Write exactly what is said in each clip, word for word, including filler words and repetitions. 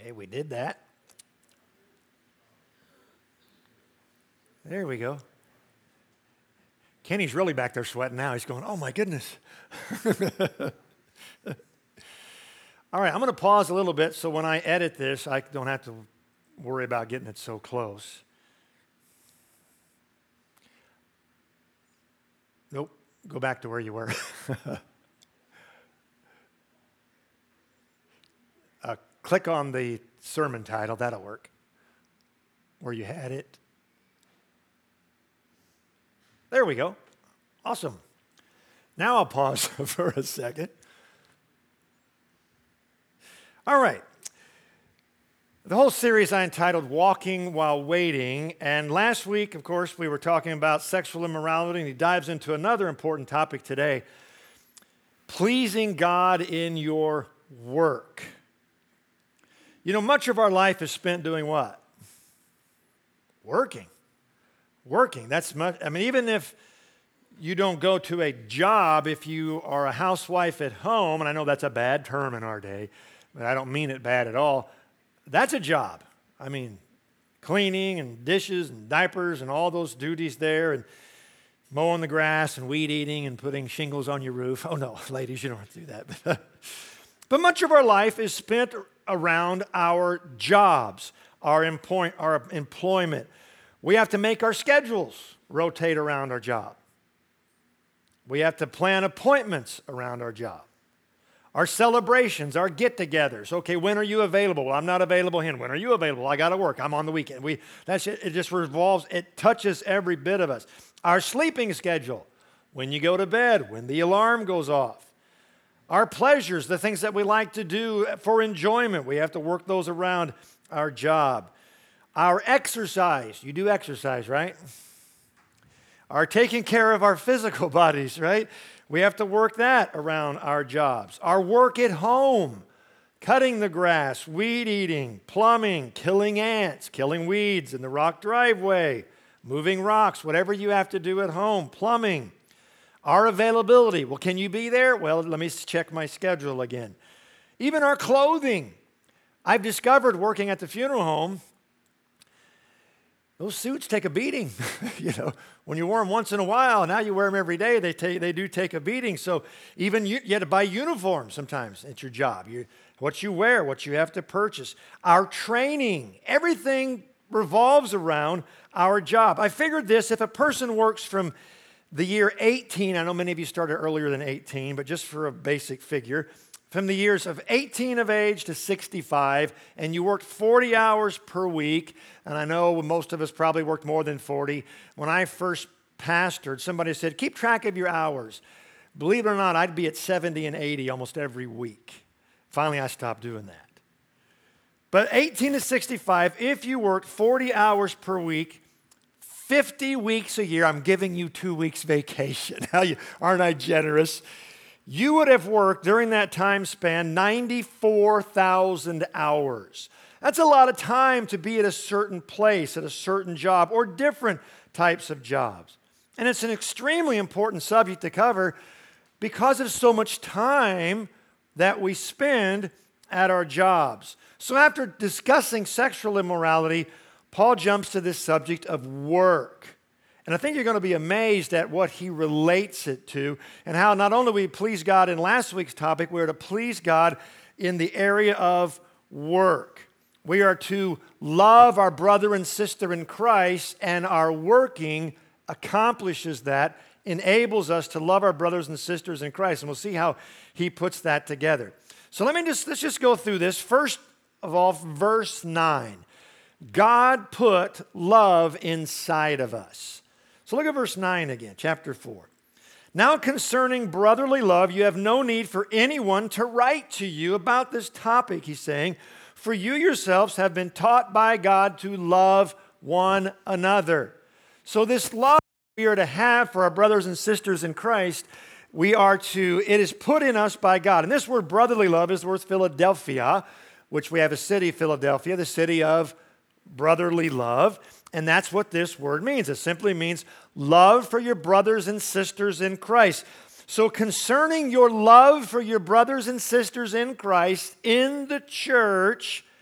Okay, we did that. There we go. Kenny's really back there sweating now. He's going, oh my goodness. All right, I'm going to pause a little bit so when I edit this, I don't have to worry about getting it so close. Nope, go back to where you were. uh, click on the sermon title, that'll work. Where you had it. There we go. Awesome. Now I'll pause for a second. All right. The whole series I entitled Walking While Waiting, and last week, of course, we were talking about sexual immorality, and he dives into another important topic today, pleasing God in your work. You know, much of our life is spent doing what? Working. Working. That's much. I mean, even if you don't go to a job, if you are a housewife at home, and I know that's a bad term in our day, but I don't mean it bad at all, that's a job. I mean, cleaning and dishes and diapers and all those duties there, and mowing the grass and weed eating and putting shingles on your roof. Oh no, ladies, you don't have to do that. But much of our life is spent around our jobs, our, employ- our employment. We have to make our schedules rotate around our job. We have to plan appointments around our job. Our celebrations, our get-togethers. Okay, when are you available? Well, I'm not available here. When are you available? I got to work. I'm on the weekend. We that's it. It just revolves. It touches every bit of us. Our sleeping schedule. When you go to bed. When the alarm goes off. Our pleasures, the things that we like to do for enjoyment. We have to work those around our job. Our exercise. You do exercise, right? Our taking care of our physical bodies, right? We have to work that around our jobs. Our work at home, cutting the grass, weed eating, plumbing, killing ants, killing weeds in the rock driveway, moving rocks, whatever you have to do at home, plumbing. Our availability. Well, can you be there? Well, let me check my schedule again. Even our clothing. I've discovered working at the funeral home, those suits take a beating. You know, when you wear them once in a while, now you wear them every day, they take, they do take a beating. So even you, you have to buy uniforms sometimes at your job. You, what you wear, what you have to purchase. Our training, everything revolves around our job. I figured this, if a person works from the year eighteen, I know many of you started earlier than eighteen, but just for a basic figure, from the years of eighteen of age to sixty-five, and you worked forty hours per week, and I know most of us probably worked more than forty. When I first pastored, somebody said, keep track of your hours. Believe it or not, I'd be at seventy and eighty almost every week. Finally, I stopped doing that. But eighteen to sixty-five, if you worked forty hours per week, fifty weeks a year, I'm giving you two weeks vacation. How you, aren't I generous? You would have worked during that time span ninety-four thousand hours. That's a lot of time to be at a certain place, at a certain job, or different types of jobs. And it's an extremely important subject to cover because of so much time that we spend at our jobs. So after discussing sexual immorality, Paul jumps to this subject of work. And I think you're going to be amazed at what he relates it to and how not only we please God in last week's topic, we're to please God in the area of work. We are to love our brother and sister in Christ, and our working accomplishes that, enables us to love our brothers and sisters in Christ. And we'll see how he puts that together. So let me just, let's just go through this. First of all, verse nine. God put love inside of us. So look at verse nine again, chapter four. Now concerning brotherly love, you have no need for anyone to write to you about this topic, he's saying, for you yourselves have been taught by God to love one another. So this love we are to have for our brothers and sisters in Christ, we are to, it is put in us by God. And this word brotherly love is the word Philadelphia, which we have a city, Philadelphia, the city of brotherly love. And that's what this word means. It simply means love for your brothers and sisters in Christ. So concerning your love for your brothers and sisters in Christ in the church,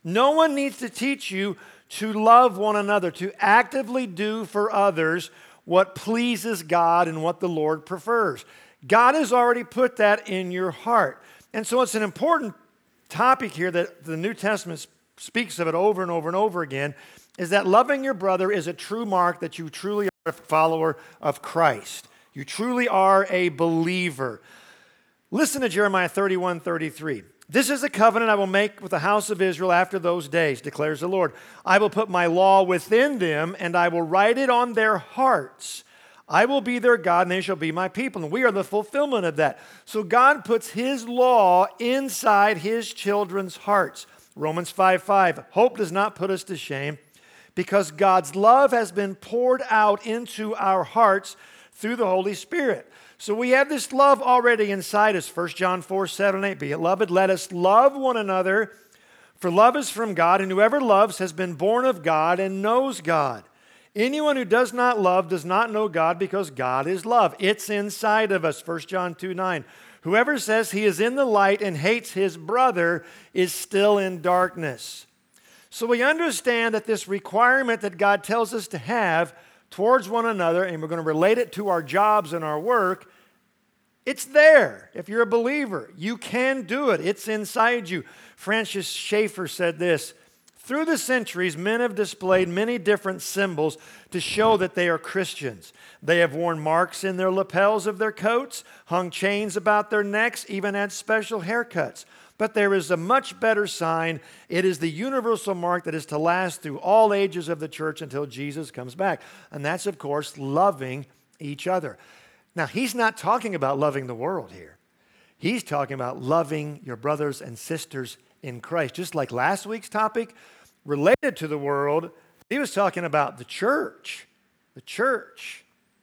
No one needs to teach you to love one another, to actively do for others what pleases God and what the Lord prefers. God has already put that in your heart. And so it's an important topic here that the New Testament speaks of it over and over and over again, is that loving your brother is a true mark that you truly are a follower of Christ. You truly are a believer. Listen to Jeremiah thirty-one thirty-three. This is the covenant I will make with the house of Israel after those days, declares the Lord. I will put my law within them, and I will write it on their hearts. I will be their God, and they shall be my people. And we are the fulfillment of that. So God puts his law inside his children's hearts. Romans five five. Hope does not put us to shame, because God's love has been poured out into our hearts through the Holy Spirit. So we have this love already inside us. First John four, seven, eight. Beloved, let us love one another, for love is from God, and whoever loves has been born of God and knows God. Anyone who does not love does not know God, because God is love. It's inside of us. First John two, nine. Whoever says he is in the light and hates his brother is still in darkness. So we understand that this requirement that God tells us to have towards one another, and we're going to relate it to our jobs and our work, it's there. If you're a believer, you can do it. It's inside you. Francis Schaeffer said this: through the centuries, men have displayed many different symbols to show that they are Christians. They have worn marks in their lapels of their coats, hung chains about their necks, even had special haircuts. But there is a much better sign. It is the universal mark that is to last through all ages of the church until Jesus comes back. And that's, of course, loving each other. Now, he's not talking about loving the world here. He's talking about loving your brothers and sisters in Christ. Just like last week's topic related to the world, he was talking about the church. The church.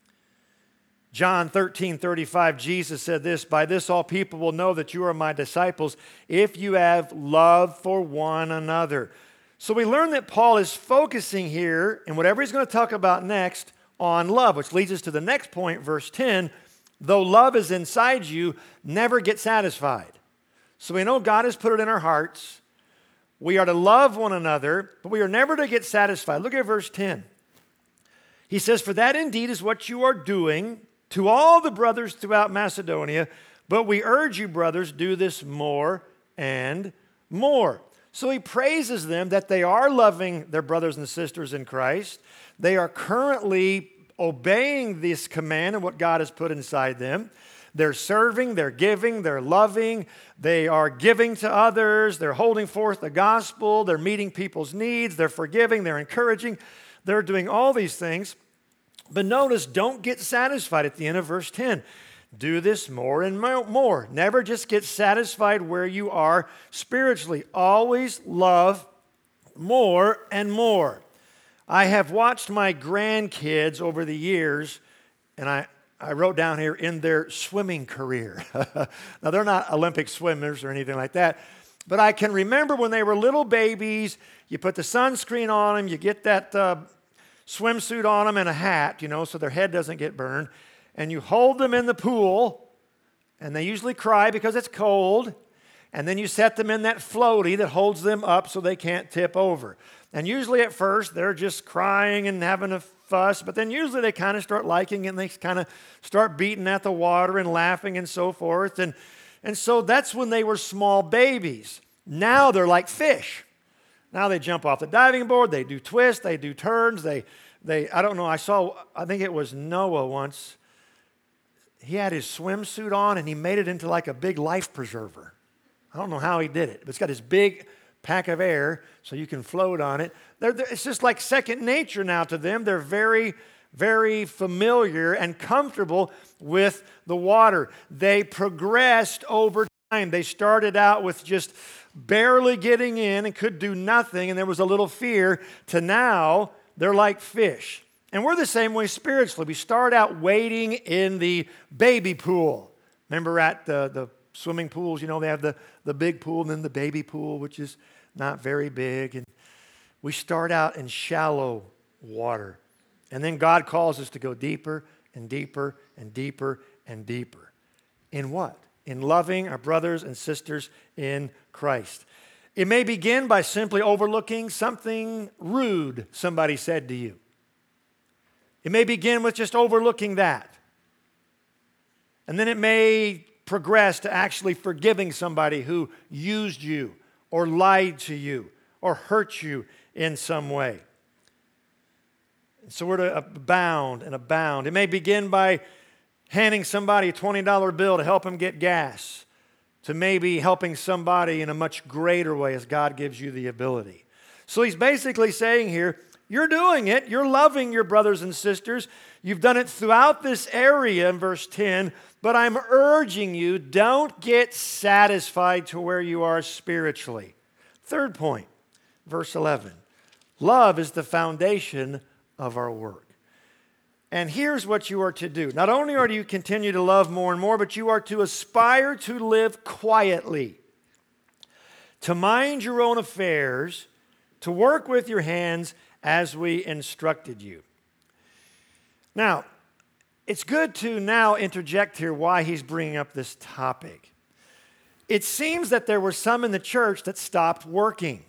John thirteen thirty-five, Jesus said this: by this all people will know that you are my disciples, if you have love for one another. So we learn that Paul is focusing here, and whatever he's going to talk about next, on love, which leads us to the next point, verse ten. Though love is inside you, never get satisfied. So we know God has put it in our hearts. We are to love one another, but we are never to get satisfied. Look at verse ten. He says, for that indeed is what you are doing to all the brothers throughout Macedonia, but we urge you, brothers, do this more and more. So he praises them that they are loving their brothers and sisters in Christ. They are currently obeying this command and what God has put inside them. They're serving, they're giving, they're loving, they are giving to others, they're holding forth the gospel, they're meeting people's needs, they're forgiving, they're encouraging, they're doing all these things. But notice, don't get satisfied at the end of verse ten. Do this more and more. Never just get satisfied where you are spiritually. Always love more and more. I have watched my grandkids over the years, and I, I wrote down here, in their swimming career. Now, they're not Olympic swimmers or anything like that, but I can remember when they were little babies, you put the sunscreen on them, you get that uh, swimsuit on them and a hat, you know, so their head doesn't get burned. And you hold them in the pool, and they usually cry because it's cold. And then you set them in that floaty that holds them up so they can't tip over. And usually at first, they're just crying and having a fuss. But then usually they kind of start liking it, and they kind of start beating at the water and laughing and so forth. And, and so that's when they were small babies. Now they're like fish. Now they jump off the diving board, they do twists, they do turns, they, they, I don't know, I saw, I think it was Noah once. He had his swimsuit on and he made it into like a big life preserver. I don't know how he did it, but it's got this big pack of air so you can float on it. They're, they're, it's just like second nature now to them. They're very, very familiar and comfortable with the water. They progressed over time. They started out with just barely getting in and could do nothing, and there was a little fear, to now they're like fish. And we're the same way spiritually. We start out wading in the baby pool. Remember at the, the swimming pools, you know, they have the, the big pool and then the baby pool, which is not very big. And we start out in shallow water. And then God calls us to go deeper and deeper and deeper and deeper. In what? In loving our brothers and sisters in Christ. It may begin by simply overlooking something rude somebody said to you. It may begin with just overlooking that. And then it may progress to actually forgiving somebody who used you or lied to you or hurt you in some way. So we're to abound and abound. It may begin by handing somebody a twenty dollar bill to help them get gas, to maybe helping somebody in a much greater way as God gives you the ability. So he's basically saying here, you're doing it. You're loving your brothers and sisters. You've done it throughout this area in verse ten, but I'm urging you, don't get satisfied to where you are spiritually. Third point, verse eleven. Love is the foundation of our work. And here's what you are to do. Not only are you continue to love more and more, but you are to aspire to live quietly, to mind your own affairs, to work with your hands as we instructed you. Now, it's good to now interject here why he's bringing up this topic. It seems that there were some in the church that stopped working.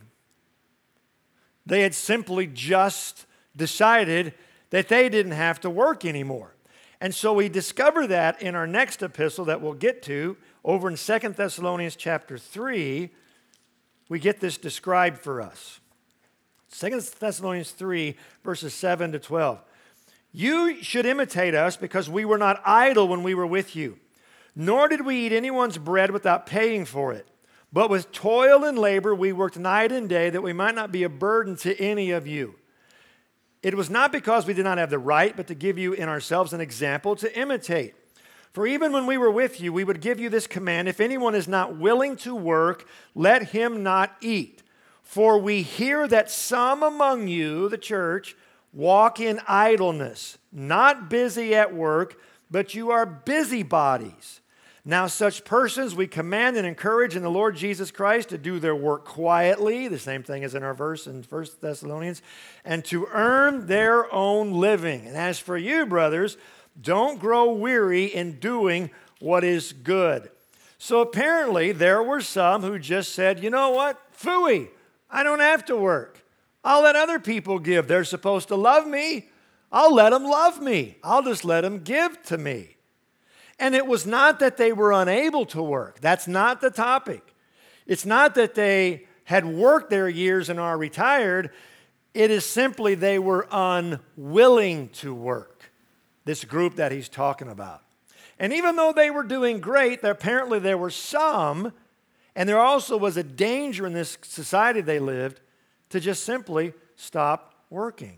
They had simply just decided that they didn't have to work anymore. And so we discover that in our next epistle that we'll get to, over in Second Thessalonians chapter three, we get this described for us. Second Thessalonians three, verses seven to twelve. You should imitate us because we were not idle when we were with you, nor did we eat anyone's bread without paying for it. But with toil and labor we worked night and day that we might not be a burden to any of you. It was not because we did not have the right, but to give you in ourselves an example to imitate. For even when we were with you, we would give you this command, if anyone is not willing to work, let him not eat. For we hear that some among you, the church, walk in idleness, not busy at work, but you are busybodies. Now such persons we command and encourage in the Lord Jesus Christ to do their work quietly, the same thing as in our verse in First Thessalonians, and to earn their own living. And as for you, brothers, don't grow weary in doing what is good. So apparently there were some who just said, you know what, phooey, I don't have to work. I'll let other people give. They're supposed to love me. I'll let them love me. I'll just let them give to me. And it was not that they were unable to work. That's not the topic. It's not that they had worked their years and are retired. It is simply they were unwilling to work, this group that he's talking about. And even though they were doing great, there, apparently there were some, and there also was a danger in this society they lived, to just simply stop working.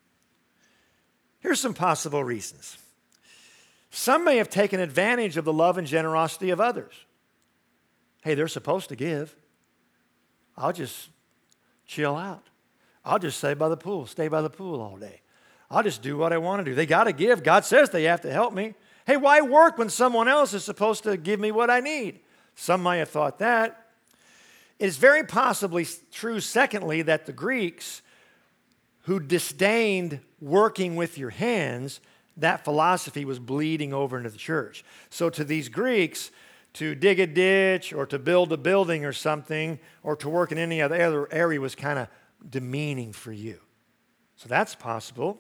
Here's some possible reasons. Some may have taken advantage of the love and generosity of others. Hey, they're supposed to give. I'll just chill out. I'll just stay by the pool, stay by the pool all day. I'll just do what I want to do. They got to give. God says they have to help me. Hey, why work when someone else is supposed to give me what I need? Some might have thought that. It is very possibly true, secondly, that the Greeks who disdained working with your hands, that philosophy was bleeding over into the church. So to these Greeks, to dig a ditch or to build a building or something or to work in any other area was kind of demeaning for you. So that's possible.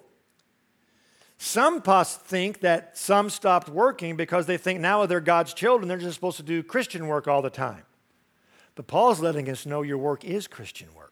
Some pos- think that some stopped working because they think now they're God's children, they're just supposed to do Christian work all the time. But Paul's letting us know your work is Christian work.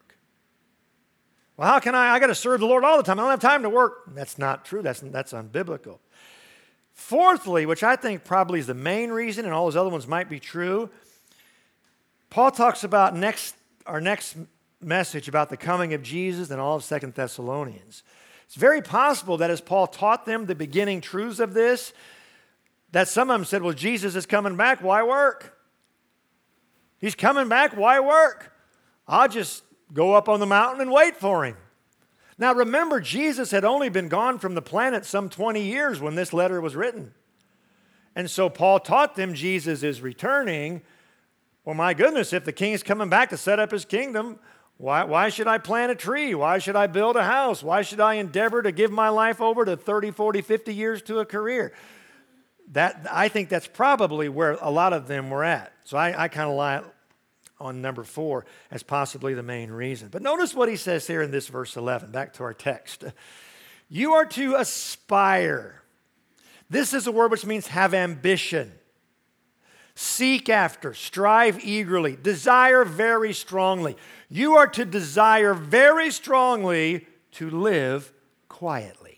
Well, how can I? I got to serve the Lord all the time. I don't have time to work. That's not true. That's, that's unbiblical. Fourthly, which I think probably is the main reason, and all those other ones might be true, Paul talks about next our next message about the coming of Jesus and all of Second Thessalonians. It's very possible that as Paul taught them the beginning truths of this, that some of them said, well, Jesus is coming back. Why work? He's coming back. Why work? I'll just go up on the mountain and wait for him. Now remember, Jesus had only been gone from the planet some twenty years when this letter was written. And so Paul taught them Jesus is returning. Well, my goodness, if the king's coming back to set up his kingdom, why, why should I plant a tree? Why should I build a house? Why should I endeavor to give my life over to thirty, forty, fifty years to a career? That I think that's probably where a lot of them were at. So I, I kind of on number four as possibly the main reason. But notice what he says here in this verse eleven, back to our text. You are to aspire. This is a word which means have ambition. Seek after, strive eagerly, desire very strongly. You are to desire very strongly to live quietly.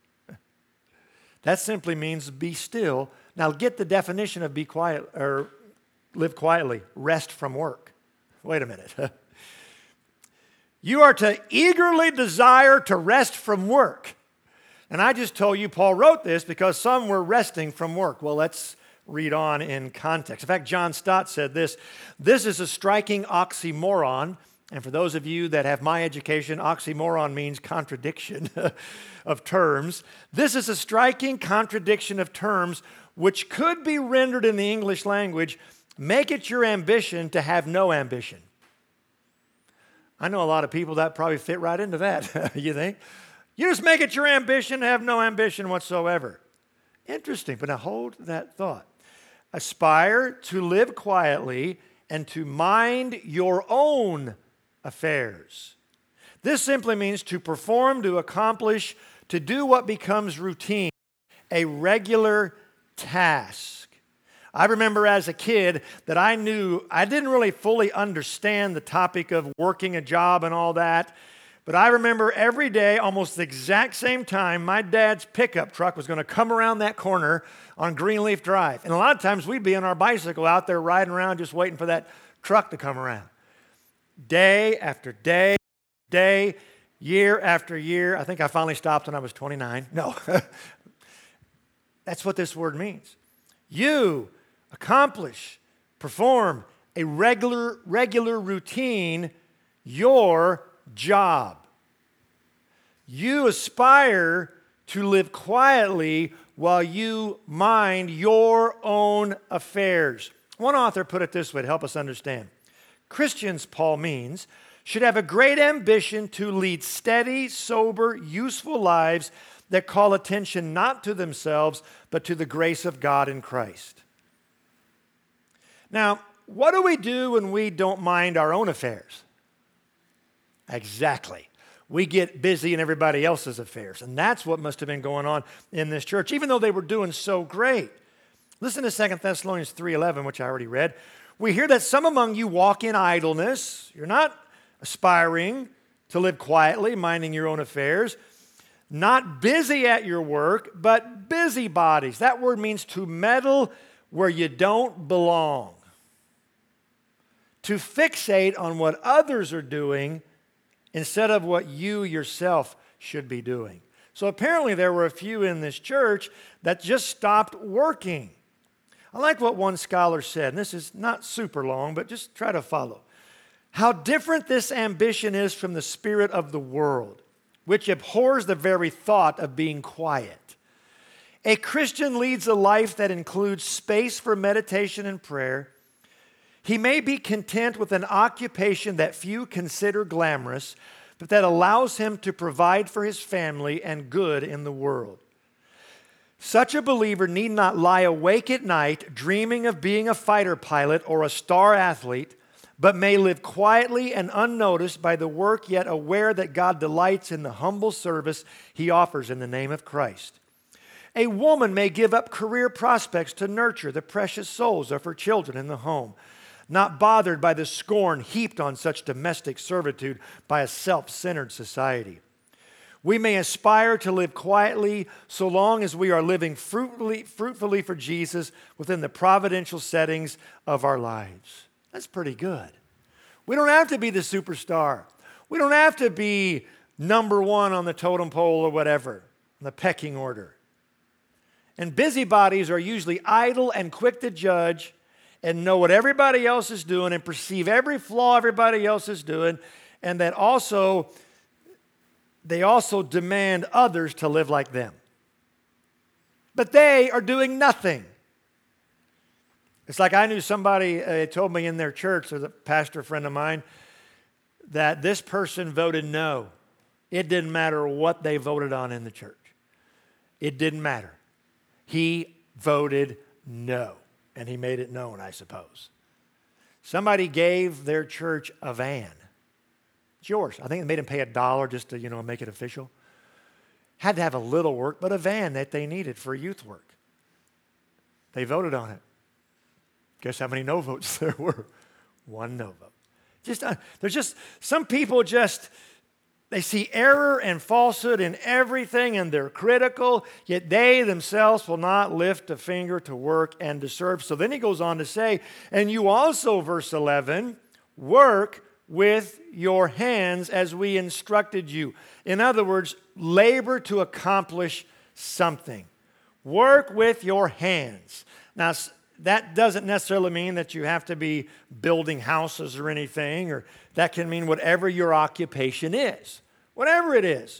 That simply means be still. Now get the definition of be quiet or live quietly. Rest from work. Wait a minute. You are to eagerly desire to rest from work. And I just told you Paul wrote this because some were resting from work. Well, let's read on in context. In fact, John Stott said this, this is a striking oxymoron. And for those of you that have my education, oxymoron means contradiction of terms. This is a striking contradiction of terms which could be rendered in the English language, make it your ambition to have no ambition. I know a lot of people that probably fit right into that, you think? You just make it your ambition to have no ambition whatsoever. Interesting, but now hold that thought. Aspire to live quietly and to mind your own affairs. This simply means to perform, to accomplish, to do what becomes routine, a regular task. I remember as a kid that I knew, I didn't really fully understand the topic of working a job and all that, but I remember every day, almost the exact same time, my dad's pickup truck was going to come around that corner on Greenleaf Drive. And a lot of times we'd be on our bicycle out there riding around just waiting for that truck to come around. Day after day, day, year after year. I think I finally stopped when I was twenty-nine. No. That's what this word means. You accomplish, perform a regular, regular routine, your job. You aspire to live quietly while you mind your own affairs. One author put it this way to help us understand. Christians, Paul means, should have a great ambition to lead steady, sober, useful lives that call attention not to themselves, but to the grace of God in Christ. Now, what do we do when we don't mind our own affairs? Exactly. We get busy in everybody else's affairs. And that's what must have been going on in this church, even though they were doing so great. Listen to Second Thessalonians three eleven, which I already read. We hear that some among you walk in idleness. You're not aspiring to live quietly, minding your own affairs. Not busy at your work, but busybodies. That word means to meddle where you don't belong. To fixate on what others are doing instead of what you yourself should be doing. So apparently there were a few in this church that just stopped working. I like what one scholar said, and this is not super long, but just try to follow. How different this ambition is from the spirit of the world, which abhors the very thought of being quiet. A Christian leads a life that includes space for meditation and prayer. He may be content with an occupation that few consider glamorous, but that allows him to provide for his family and good in the world. Such a believer need not lie awake at night dreaming of being a fighter pilot or a star athlete, but may live quietly and unnoticed by the work, yet aware that God delights in the humble service he offers in the name of Christ. A woman may give up career prospects to nurture the precious souls of her children in the home, not bothered by the scorn heaped on such domestic servitude by a self-centered society. We may aspire to live quietly so long as we are living fruitfully, fruitfully for Jesus within the providential settings of our lives. That's pretty good. We don't have to be the superstar. We don't have to be number one on the totem pole or whatever, in the pecking order. And busybodies are usually idle and quick to judge and know what everybody else is doing and perceive every flaw everybody else is doing, and that also they also demand others to live like them. But they are doing nothing. It's like I knew somebody uh, told me in their church, there's a pastor friend of mine, that this person voted no. It didn't matter what they voted on in the church. It didn't matter. He voted no. And he made it known, I suppose. Somebody gave their church a van. It's yours. I think they made them pay a dollar just to, you know, make it official. Had to have a little work, but a van that they needed for youth work. They voted on it. Guess how many no votes there were? One no vote. Just uh, there's just some people just they see error and falsehood in everything, and they're critical. Yet they themselves will not lift a finger to work and to serve. So then he goes on to say, and you also, verse eleven, work with your hands as we instructed you. In other words, labor to accomplish something. Work with your hands. Now, that doesn't necessarily mean that you have to be building houses or anything, or that can mean whatever your occupation is. Whatever it is,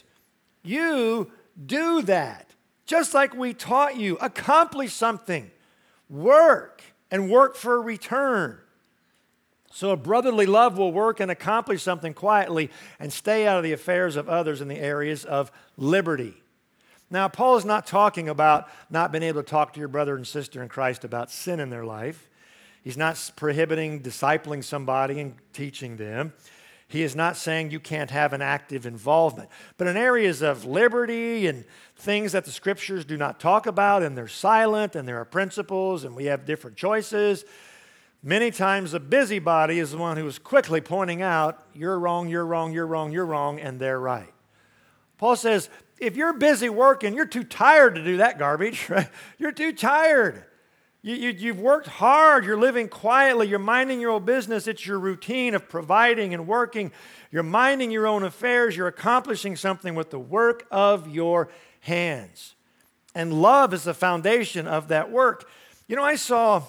you do that. Just like we taught you, accomplish something. Work, and work for a return. So a brotherly love will work and accomplish something quietly and stay out of the affairs of others in the areas of liberty. Now, Paul is not talking about not being able to talk to your brother and sister in Christ about sin in their life. He's not prohibiting discipling somebody and teaching them. He is not saying you can't have an active involvement. But in areas of liberty and things that the Scriptures do not talk about, and they're silent, and there are principles, and we have different choices, many times the busybody is the one who is quickly pointing out, you're wrong, you're wrong, you're wrong, you're wrong, and they're right. Paul says, if you're busy working, you're too tired to do that garbage, right? You're too tired. You, you, you've worked hard. You're living quietly. You're minding your own business. It's your routine of providing and working. You're minding your own affairs. You're accomplishing something with the work of your hands. And love is the foundation of that work. You know, I saw,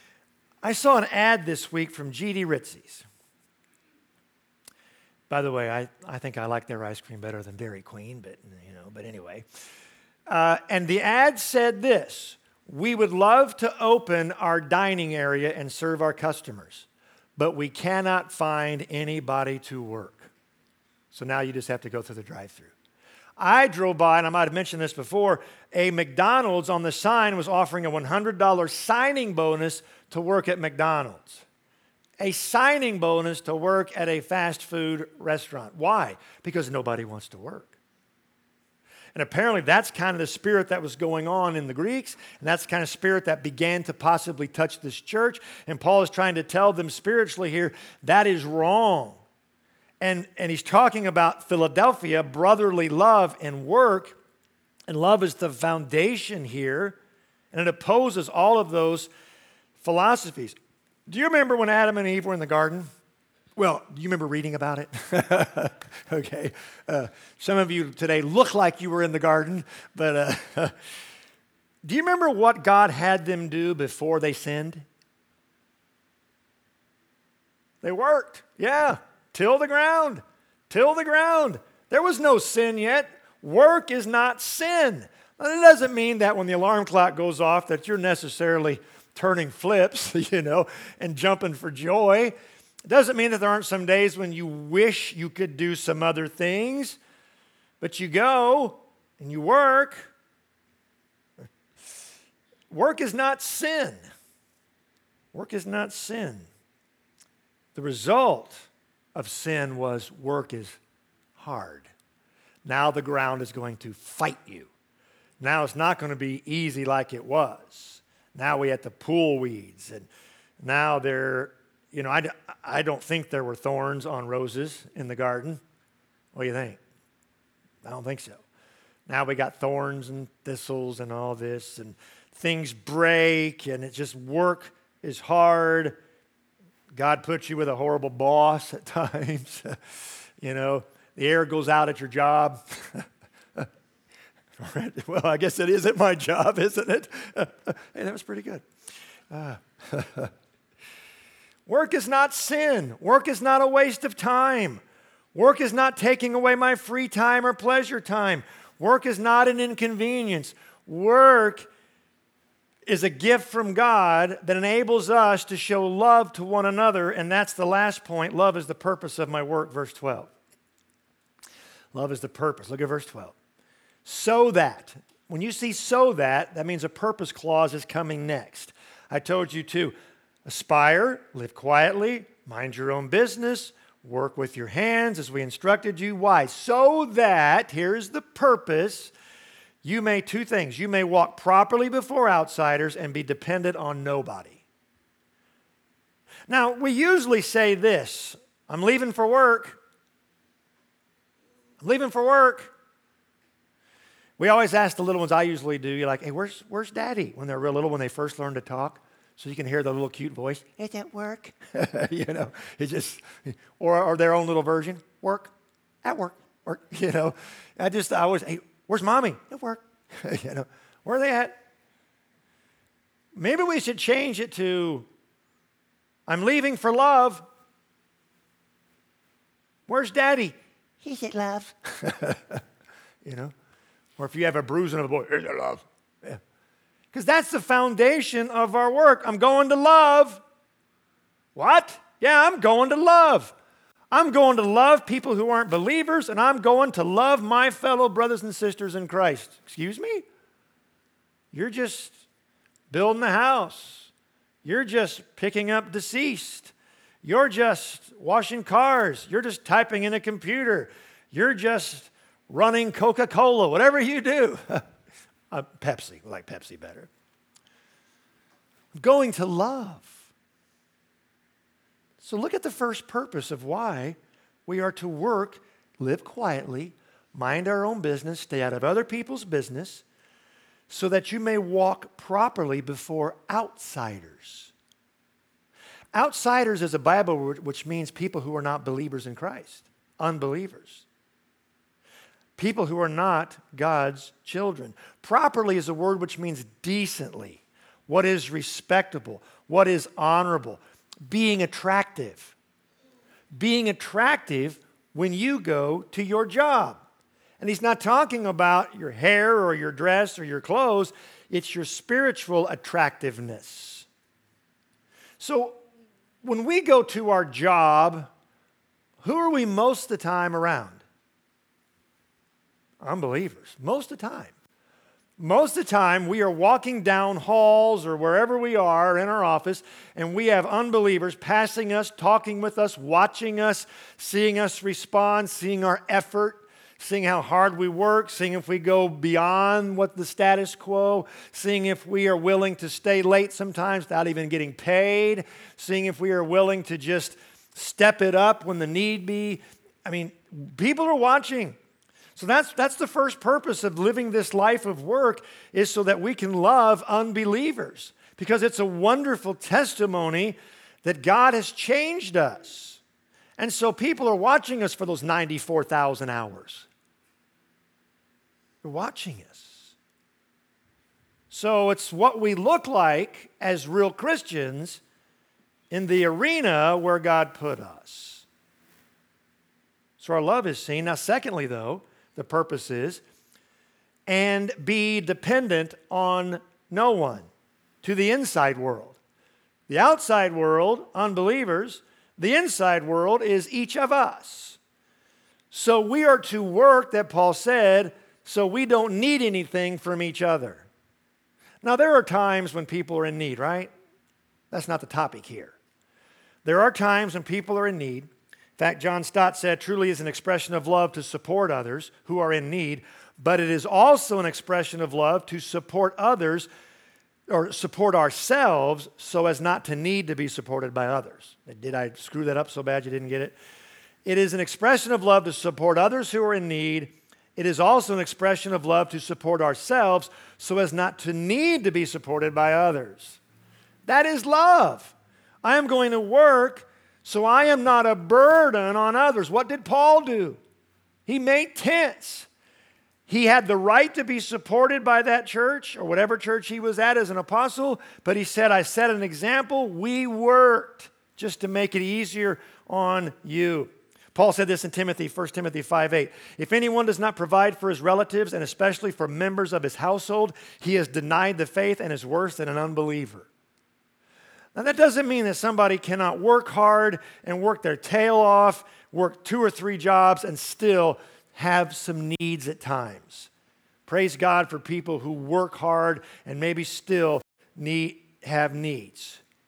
I saw an ad this week from G D Ritzy's. By the way, I, I think I like their ice cream better than Dairy Queen, but, you know, but anyway. Uh, and the ad said this: we would love to open our dining area and serve our customers, but we cannot find anybody to work. So now you just have to go through the drive-thru. I drove by, and I might have mentioned this before, a McDonald's on the sign was offering a one hundred dollars signing bonus to work at McDonald's. A signing bonus to work at a fast food restaurant. Why? Because nobody wants to work. And apparently that's kind of the spirit that was going on in the Greeks, and that's the kind of spirit that began to possibly touch this church. And Paul is trying to tell them spiritually here, that is wrong. And, and he's talking about Philadelphia, brotherly love and work. And love is the foundation here, and it opposes all of those philosophies. Do you remember when Adam and Eve were in the garden? Well, do you remember reading about it? Okay. Uh, some of you today look like you were in the garden, but uh, do you remember what God had them do before they sinned? They worked. Yeah. Till the ground. Till the ground. There was no sin yet. Work is not sin. Now, that doesn't mean that when the alarm clock goes off that you're necessarily turning flips, you know, and jumping for joy. It doesn't mean that there aren't some days when you wish you could do some other things, but you go and you work. Work is not sin. Work is not sin. The result of sin was work is hard. Now the ground is going to fight you. Now it's not going to be easy like it was. Now we have to pull weeds, and now there, you know, I, I don't think there were thorns on roses in the garden. What do you think? I don't think so. Now we got thorns and thistles and all this, and things break, and it's just work is hard. God puts you with a horrible boss at times. You know, the air goes out at your job. Right. Well, I guess it isn't my job, isn't it? Hey, that was pretty good. Uh, work is not sin. Work is not a waste of time. Work is not taking away my free time or pleasure time. Work is not an inconvenience. Work is a gift from God that enables us to show love to one another, and that's the last point. Love is the purpose of my work, verse twelve. Love is the purpose. Look at verse twelve. So that, when you see so that, that means a purpose clause is coming next. I told you too, Aspire, live quietly, mind your own business, work with your hands as we instructed you. Why? So that, here's the purpose, you may, two things, you may walk properly before outsiders and be dependent on nobody. Now, we usually say this, I'm leaving for work. I'm leaving for work. We always ask the little ones, I usually do, you're like, hey, where's, where's daddy? When they're real little, when they first learn to talk. So you can hear the little cute voice, it's at work. you know, it just, or, or their own little version, work, at work, work, you know. I just, I always, hey, where's mommy? At work. you know, where are they at? Maybe we should change it to, I'm leaving for love. Where's daddy? He's at love. you know, or if you have a bruising of the boy, he's at love. Yeah. Because that's the foundation of our work. I'm going to love. What? Yeah, I'm going to love. I'm going to love people who aren't believers, and I'm going to love my fellow brothers and sisters in Christ. Excuse me? You're just building a house. You're just picking up deceased. You're just washing cars. You're just typing in a computer. You're just running Coca-Cola, whatever you do. Uh, Pepsi, we like Pepsi better. Going to love. So look at the first purpose of why we are to work, live quietly, mind our own business, stay out of other people's business, so that you may walk properly before outsiders. Outsiders is a Bible word which means people who are not believers in Christ, unbelievers. People who are not God's children. Properly is a word which means decently, what is respectable, what is honorable, being attractive. Being attractive when you go to your job. And he's not talking about your hair or your dress or your clothes. It's your spiritual attractiveness. So when we go to our job, who are we most of the time around? Unbelievers, most of the time. Most of the time, we are walking down halls or wherever we are in our office, and we have unbelievers passing us, talking with us, watching us, seeing us respond, seeing our effort, seeing how hard we work, seeing if we go beyond what the status quo, seeing if we are willing to stay late sometimes without even getting paid, seeing if we are willing to just step it up when the need be. I mean, people are watching. So that's, that's the first purpose of living this life of work, is so that we can love unbelievers, because it's a wonderful testimony that God has changed us. And so people are watching us for those ninety-four thousand hours. They're watching us. So it's what we look like as real Christians in the arena where God put us. So our love is seen. Now, secondly, though, the purpose is, and be dependent on no one, to the inside world. The outside world, unbelievers. The inside world is each of us. So we are to work, that Paul said, so we don't need anything from each other. Now, there are times when people are in need, right? That's not the topic here. There are times when people are in need. In fact, John Stott said, truly is an expression of love to support others who are in need, but it is also an expression of love to support others or support ourselves so as not to need to be supported by others. Did I screw that up so bad you didn't get it? It is an expression of love to support others who are in need. It is also an expression of love to support ourselves so as not to need to be supported by others. That is love. I am going to work so I am not a burden on others. What did Paul do? He made tents. He had the right to be supported by that church or whatever church he was at as an apostle, but he said, I set an example. We worked just to make it easier on you. Paul said this in Timothy, First Timothy five eight. If anyone does not provide for his relatives and especially for members of his household, he has denied the faith and is worse than an unbeliever. Now, that doesn't mean that somebody cannot work hard and work their tail off, work two or three jobs, and still have some needs at times. Praise God for people who work hard and maybe still need, have needs.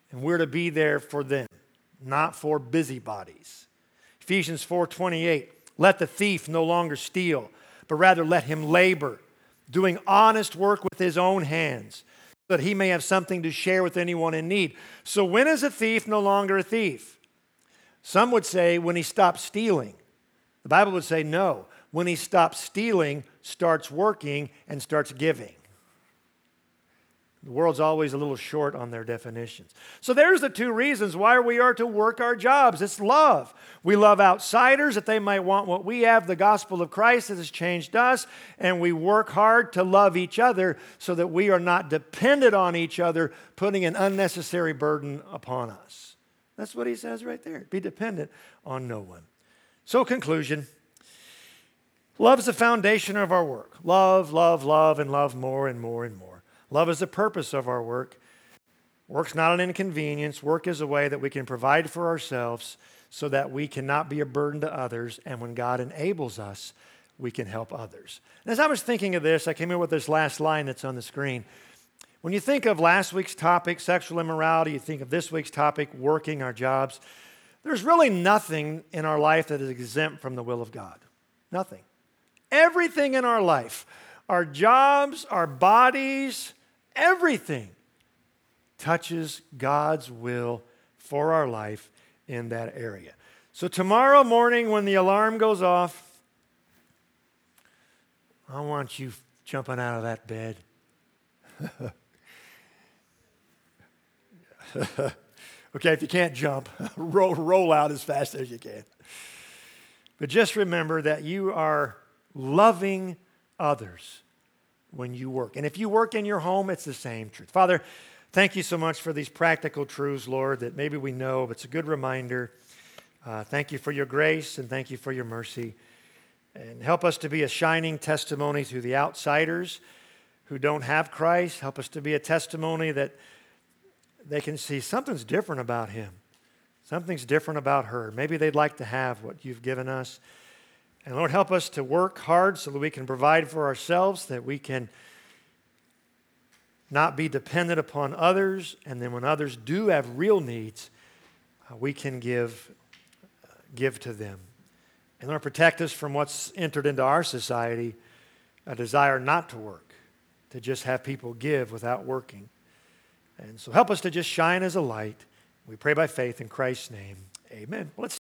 And we're to be there for them, not for busybodies. Ephesians four twenty-eight, let the thief no longer steal, but rather let him labor, doing honest work with his own hands, so that he may have something to share with anyone in need. So when is a thief no longer a thief? Some would say when he stops stealing. The Bible would say no. When he stops stealing, starts working, and starts giving. The world's always a little short on their definitions. So there's the two reasons why we are to work our jobs. It's love. We love outsiders that they might want what we have, the gospel of Christ that has changed us, and we work hard to love each other so that we are not dependent on each other, putting an unnecessary burden upon us. That's what he says right there. Be dependent on no one. So conclusion. Love is the foundation of our work. Love, love, love, and love more and more and more. Love is the purpose of our work. Work's not an inconvenience. Work is a way that we can provide for ourselves so that we cannot be a burden to others. And when God enables us, we can help others. And as I was thinking of this, I came in with this last line that's on the screen. When you think of last week's topic, sexual immorality, you think of this week's topic, working our jobs, there's really nothing in our life that is exempt from the will of God. Nothing. Everything in our life, our jobs, our bodies, everything touches God's will for our life in that area. So tomorrow morning when the alarm goes off, I want you jumping out of that bed. Okay, if you can't jump, roll, roll out as fast as you can. But just remember that you are loving others when you work. And if you work in your home, it's the same truth. Father, thank you so much for these practical truths, Lord, that maybe we know, but it's a good reminder. Uh, thank you for your grace and thank you for your mercy. And help us to be a shining testimony to the outsiders who don't have Christ. Help us to be a testimony that they can see something's different about him. Something's different about her. Maybe they'd like to have what you've given us. And Lord, help us to work hard so that we can provide for ourselves, that we can not be dependent upon others. And then when others do have real needs, uh, we can give, uh, give to them. And Lord, protect us from what's entered into our society, a desire not to work, to just have people give without working. And so help us to just shine as a light. We pray by faith in Christ's name. Amen. Well, let's